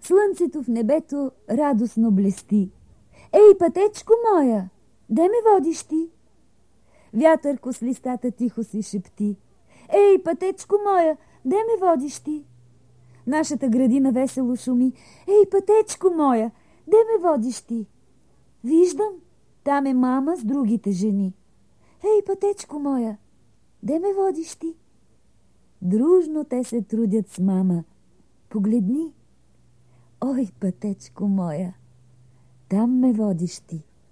Слънцето в небето радостно блести. Ей, пътечко моя, де ме водиш ти? Вятърко с листата тихо си шепти. Ей, пътечко моя, де ме водиш ти? Нашата градина весело шуми. Ей, пътечко моя, де ме водиш ти? Виждам, там е мама с другите жени. Ей, пътечко моя, де ме водиш ти? Дружно те се трудят с мама. Погледни. Ой, пътечко моя, там ме водиш ти.